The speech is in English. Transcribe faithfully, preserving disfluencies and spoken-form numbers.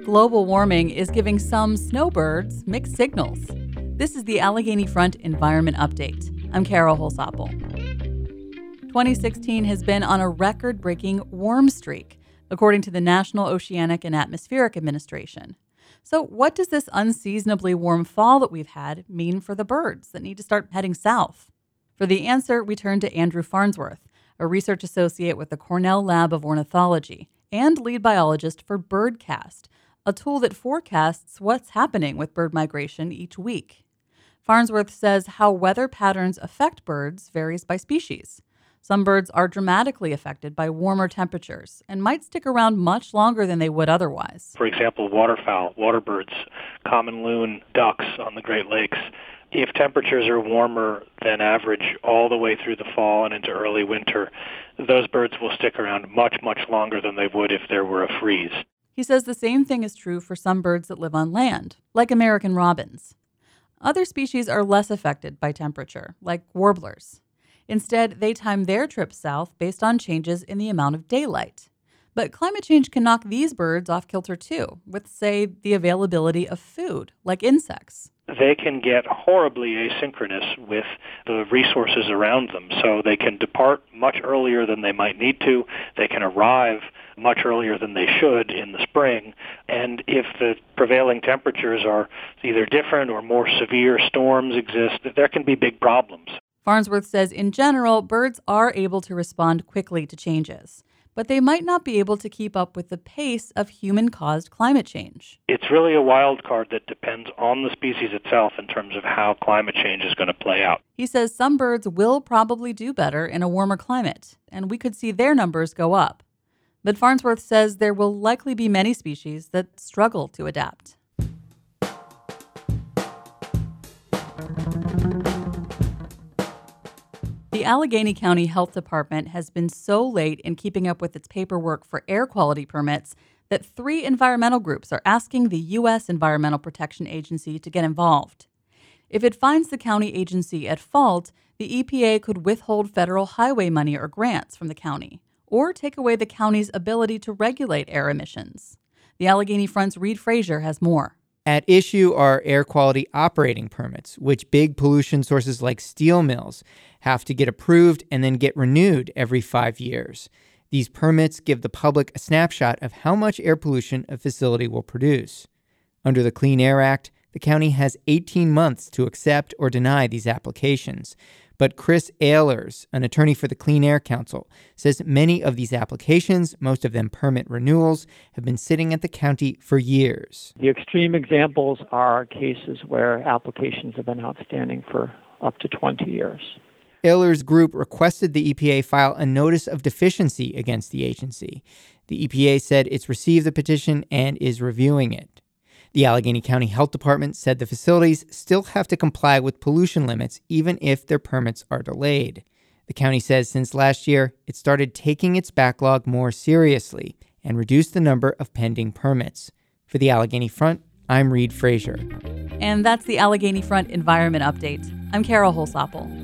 global warming is giving some snowbirds mixed signals. This is the Allegheny Front Environment Update. I'm Carol Holsapple. twenty sixteen has been on a record-breaking warm streak, according to the National Oceanic and Atmospheric Administration. So what does this unseasonably warm fall that we've had mean for the birds that need to start heading south? For the answer, we turn to Andrew Farnsworth, a research associate with the Cornell Lab of Ornithology and lead biologist for Birdcast, a tool that forecasts what's happening with bird migration each week. Farnsworth says how weather patterns affect birds varies by species. Some birds are dramatically affected by warmer temperatures and might stick around much longer than they would otherwise. For example, waterfowl, water birds, common loon, ducks on the Great Lakes. If temperatures are warmer than average all the way through the fall and into early winter, those birds will stick around much, much longer than they would if there were a freeze. He says the same thing is true for some birds that live on land, like American robins. Other species are less affected by temperature, like warblers. Instead, they time their trips south based on changes in the amount of daylight. But climate change can knock these birds off kilter too, with, say, the availability of food, like insects. They can get horribly asynchronous with the resources around them. So they can depart much earlier than they might need to. They can arrive much earlier than they should in the spring. And if the prevailing temperatures are either different or more severe storms exist, there can be big problems. Farnsworth says in general, birds are able to respond quickly to changes, but they might not be able to keep up with the pace of human-caused climate change. It's really a wild card that depends on the species itself in terms of how climate change is going to play out. He says some birds will probably do better in a warmer climate, and we could see their numbers go up. But Farnsworth says there will likely be many species that struggle to adapt. The Allegheny County Health Department has been so late in keeping up with its paperwork for air quality permits that three environmental groups are asking the U S Environmental Protection Agency to get involved. If it finds the county agency at fault, the E P A could withhold federal highway money or grants from the county, or take away the county's ability to regulate air emissions. The Allegheny Front's Reed Frazier has more. At issue are air quality operating permits, which big pollution sources like steel mills have to get approved and then get renewed every five years. These permits give the public a snapshot of how much air pollution a facility will produce. Under the Clean Air Act, the county has eighteen months to accept or deny these applications. But Chris Ehlers, an attorney for the Clean Air Council, says many of these applications, most of them permit renewals, have been sitting at the county for years. The extreme examples are cases where applications have been outstanding for up to twenty years. Ehlers' group requested the E P A file a notice of deficiency against the agency. The E P A said it's received the petition and is reviewing it. The Allegheny County Health Department said the facilities still have to comply with pollution limits even if their permits are delayed. The county says since last year, it started taking its backlog more seriously and reduced the number of pending permits. For the Allegheny Front, I'm Reed Frazier. And that's the Allegheny Front Environment Update. I'm Carol Holsapple.